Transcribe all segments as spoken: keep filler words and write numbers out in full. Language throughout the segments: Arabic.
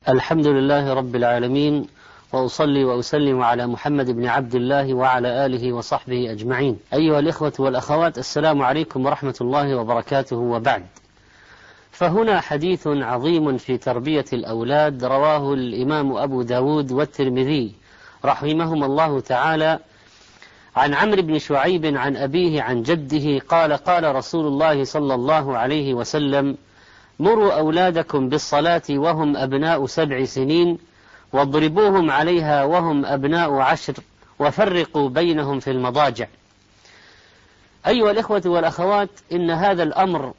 الحمد لله رب العالمين، وأصلي وأسلم على محمد بن عبد الله وعلى آله وصحبه أجمعين. أيها الإخوة والأخوات، السلام عليكم ورحمة الله وبركاته، وبعد. فهنا حديث عظيم في تربية الأولاد رواه الإمام أبو داود والترمذي رحمهم الله تعالى عن عمرو بن شعيب عن أبيه عن جده قال: قال رسول الله صلى الله عليه وسلم: مروا أولادكم بالصلاة وهم أبناء سبع سنين، واضربوهم عليها وهم أبناء عشر، وفرقوا بينهم في المضاجع. أيها الإخوة والأخوات، إن هذا الأمر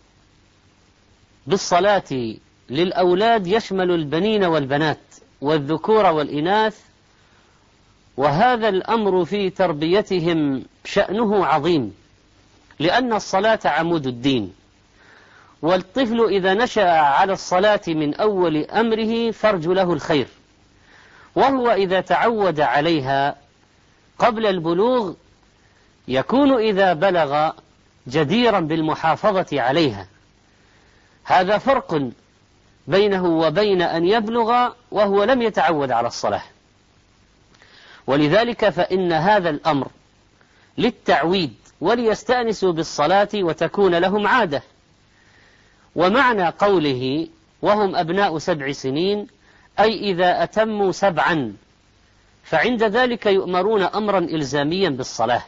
بالصلاة للأولاد يشمل البنين والبنات والذكور والإناث، وهذا الأمر في تربيتهم شأنه عظيم، لأن الصلاة عمود الدين، والطفل إذا نشأ على الصلاة من أول أمره فارجو له الخير، وهو إذا تعود عليها قبل البلوغ يكون إذا بلغ جديرا بالمحافظة عليها. هذا فرق بينه وبين أن يبلغ وهو لم يتعود على الصلاة. ولذلك فإن هذا الأمر للتعويد وليستأنسوا بالصلاة وتكون لهم عادة. ومعنى قوله وهم أبناء سبع سنين أي إذا أتموا سبعا، فعند ذلك يؤمرون أمرا إلزاميا بالصلاة،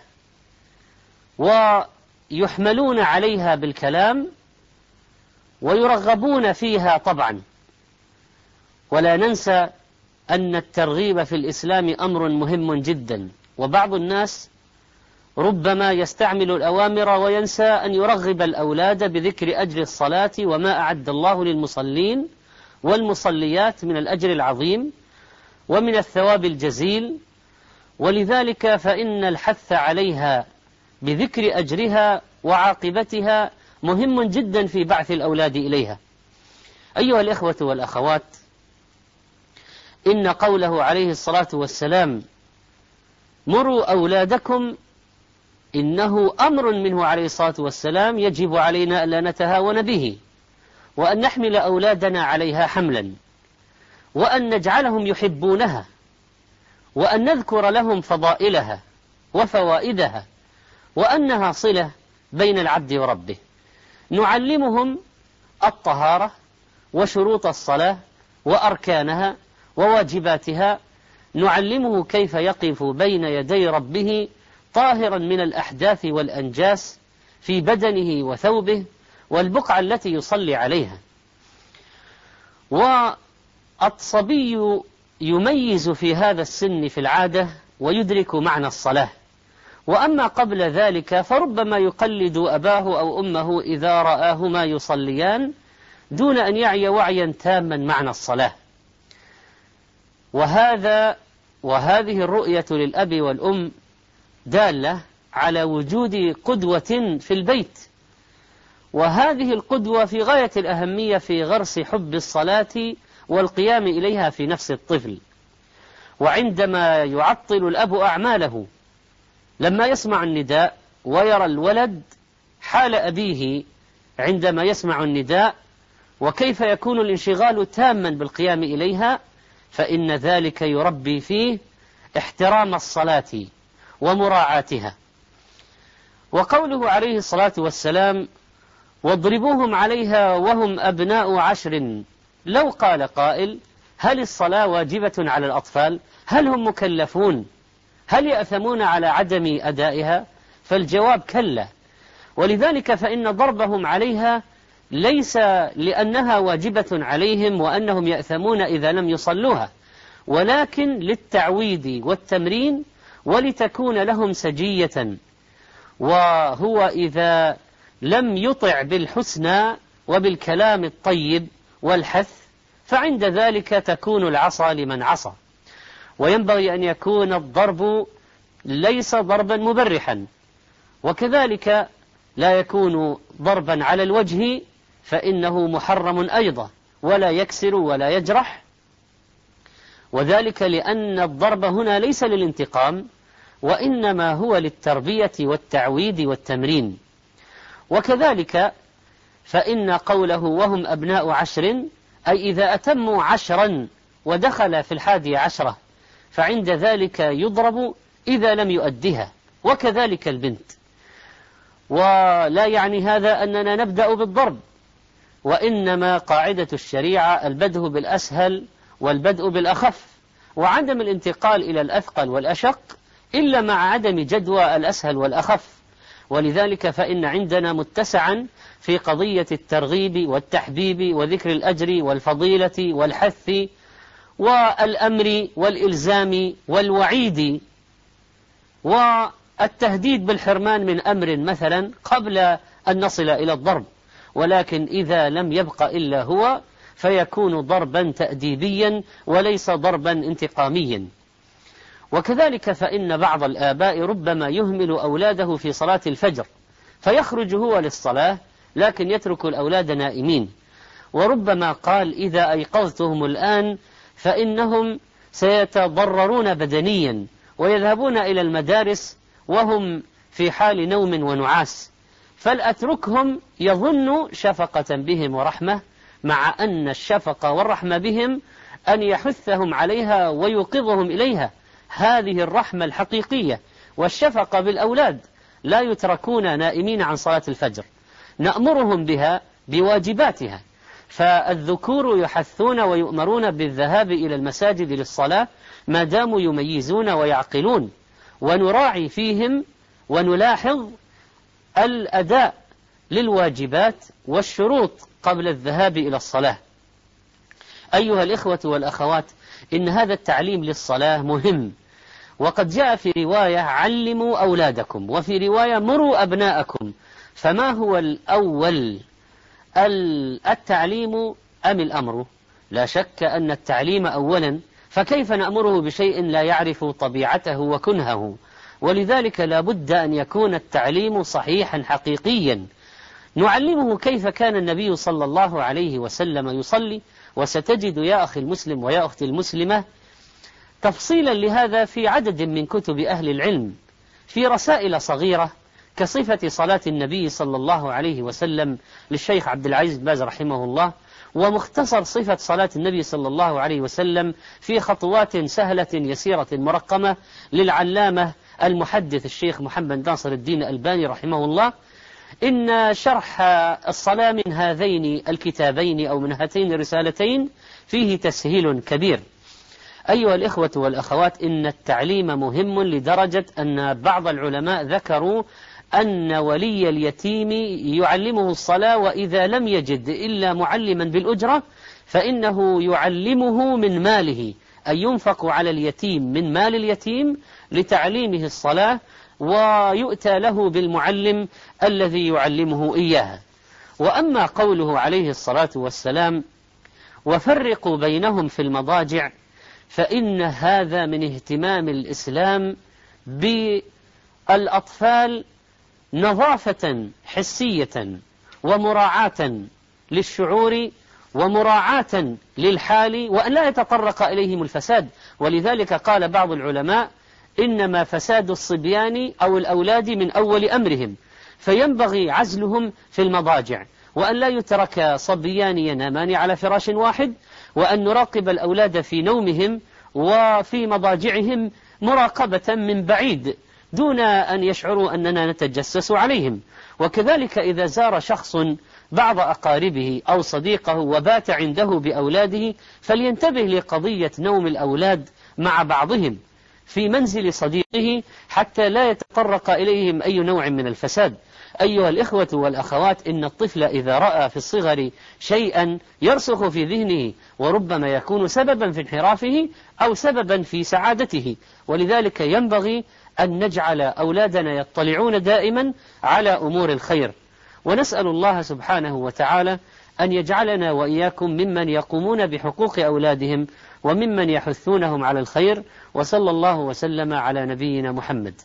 ويحملون عليها بالكلام، ويرغبون فيها طبعا. ولا ننسى أن الترغيب في الإسلام أمر مهم جدا، وبعض الناس ربما يستعمل الأوامر وينسى أن يرغب الأولاد بذكر أجر الصلاة وما أعد الله للمصلين والمصليات من الأجر العظيم ومن الثواب الجزيل. ولذلك فإن الحث عليها بذكر أجرها وعاقبتها مهم جدا في بعث الأولاد إليها. أيها الإخوة والأخوات، إن قوله عليه الصلاة والسلام مروا أولادكم إنه أمر منه عليه الصلاة والسلام يجب علينا ألا نتهاون به، وأن نحمل أولادنا عليها حملا، وأن نجعلهم يحبونها، وأن نذكر لهم فضائلها وفوائدها، وأنها صلة بين العبد وربه. نعلمهم الطهارة وشروط الصلاة وأركانها وواجباتها، نعلمه كيف يقف بين يدي ربه طاهرا من الأحداث والأنجاس في بدنه وثوبه والبقعة التي يصلي عليها. والصبي يميز في هذا السن في العادة ويدرك معنى الصلاة، وأما قبل ذلك فربما يقلد أباه أو أمه إذا رآهما يصليان دون أن يعي وعيا تاما معنى الصلاة. وهذا وهذه الرؤية للأب والأم دالة على وجود قدوة في البيت، وهذه القدوة في غاية الأهمية في غرس حب الصلاة والقيام إليها في نفس الطفل. وعندما يعطل الأب أعماله لما يسمع النداء ويرى الولد حال أبيه عندما يسمع النداء وكيف يكون الانشغال تاما بالقيام إليها، فإن ذلك يربي فيه احترام الصلاة ومراعاتها. وقوله عليه الصلاة والسلام واضربوهم عليها وهم أبناء عشر، لو قال قائل هل الصلاة واجبة على الأطفال؟ هل هم مكلفون؟ هل يأثمون على عدم أدائها؟ فالجواب كلا. ولذلك فإن ضربهم عليها ليس لأنها واجبة عليهم وأنهم يأثمون إذا لم يصلوها، ولكن للتعويد والتمرين ولتكون لهم سجية. وهو إذا لم يطع بالحسنى وبالكلام الطيب والحث فعند ذلك تكون العصا لمن عصى. وينبغي أن يكون الضرب ليس ضربا مبرحا، وكذلك لا يكون ضربا على الوجه فإنه محرم أيضا، ولا يكسر ولا يجرح، وذلك لأن الضرب هنا ليس للانتقام وإنما هو للتربية والتعويد والتمرين. وكذلك فإن قوله وهم أبناء عشر أي إذا أتموا عشرا ودخل في الحادية عشرة فعند ذلك يضرب إذا لم يؤدها، وكذلك البنت. ولا يعني هذا أننا نبدأ بالضرب، وإنما قاعدة الشريعة البدء بالأسهل والبدء بالأخف، وعدم الانتقال إلى الأثقل والأشق إلا مع عدم جدوى الأسهل والأخف. ولذلك فإن عندنا متسعا في قضية الترغيب والتحبيب وذكر الأجر والفضيلة والحث والأمر والإلزام والوعيد والتهديد بالحرمان من أمر مثلا قبل أن نصل إلى الضرب. ولكن إذا لم يبق إلا هو فيكون ضربا تأديبيا وليس ضربا انتقاميا. وكذلك فإن بعض الآباء ربما يهمل أولاده في صلاة الفجر فيخرج هو للصلاة لكن يترك الأولاد نائمين، وربما قال إذا أيقظتهم الآن فإنهم سيتضررون بدنيا ويذهبون إلى المدارس وهم في حال نوم ونعاس، فلأتركهم يظن شفقة بهم ورحمة، مع أن الشفقة والرحمة بهم أن يحثهم عليها ويوقظهم إليها، هذه الرحمة الحقيقية. والشفقة بالأولاد لا يتركون نائمين عن صلاة الفجر، نأمرهم بها بواجباتها. فالذكور يحثون ويؤمرون بالذهاب إلى المساجد للصلاة ما داموا يميزون ويعقلون، ونراعي فيهم ونلاحظ الأداء للواجبات والشروط قبل الذهاب إلى الصلاة. أيها الإخوة والأخوات، إن هذا التعليم للصلاة مهم، وقد جاء في رواية علموا أولادكم، وفي رواية مروا أبناءكم. فما هو الأول، التعليم أم الأمر؟ لا شك أن التعليم أولا، فكيف نأمره بشيء لا يعرف طبيعته وكنهه؟ ولذلك لا بد أن يكون التعليم صحيحا حقيقيا، نعلمه كيف كان النبي صلى الله عليه وسلم يصلي. وستجد يا أخي المسلم ويا أختي المسلمة تفصيلا لهذا في عدد من كتب أهل العلم، في رسائل صغيرة كصفة صلاة النبي صلى الله عليه وسلم للشيخ عبد العزيز بن باز رحمه الله، ومختصر صفة صلاة النبي صلى الله عليه وسلم في خطوات سهلة يسيرة مرقمة للعلامة المحدث الشيخ محمد ناصر الدين الألباني رحمه الله. إن شرح الصلاة من هذين الكتابين أو من هاتين الرسالتين فيه تسهيل كبير. أيها الإخوة والأخوات، إن التعليم مهم لدرجة أن بعض العلماء ذكروا أن ولي اليتيم يعلمه الصلاة، وإذا لم يجد إلا معلما بالأجرة فإنه يعلمه من ماله، أي ينفق على اليتيم من مال اليتيم لتعليمه الصلاة، ويؤتى له بالمعلم الذي يعلمه إياها. وأما قوله عليه الصلاة والسلام وفرقوا بينهم في المضاجع، فإن هذا من اهتمام الإسلام بالأطفال نظافة حسية ومراعاة للشعور ومراعاة للحال، وأن لا يتطرق إليهم الفساد. ولذلك قال بعض العلماء إنما فساد الصبيان أو الأولاد من أول أمرهم، فينبغي عزلهم في المضاجع، وأن لا يترك صبيان ينامان على فراش واحد، وأن نراقب الأولاد في نومهم وفي مضاجعهم مراقبة من بعيد دون أن يشعروا أننا نتجسس عليهم. وكذلك إذا زار شخص بعض أقاربه أو صديقه وبات عنده بأولاده فلينتبه لقضية نوم الأولاد مع بعضهم في منزل صديقه حتى لا يتطرق إليهم أي نوع من الفساد. أيها الإخوة والأخوات، إن الطفل إذا رأى في الصغر شيئا يرسخ في ذهنه وربما يكون سببا في انحرافه أو سببا في سعادته، ولذلك ينبغي أن نجعل أولادنا يطلعون دائما على أمور الخير. ونسأل الله سبحانه وتعالى أن يجعلنا وإياكم ممن يقومون بحقوق أولادهم وممن يحثونهم على الخير. وصلى الله وسلم على نبينا محمد.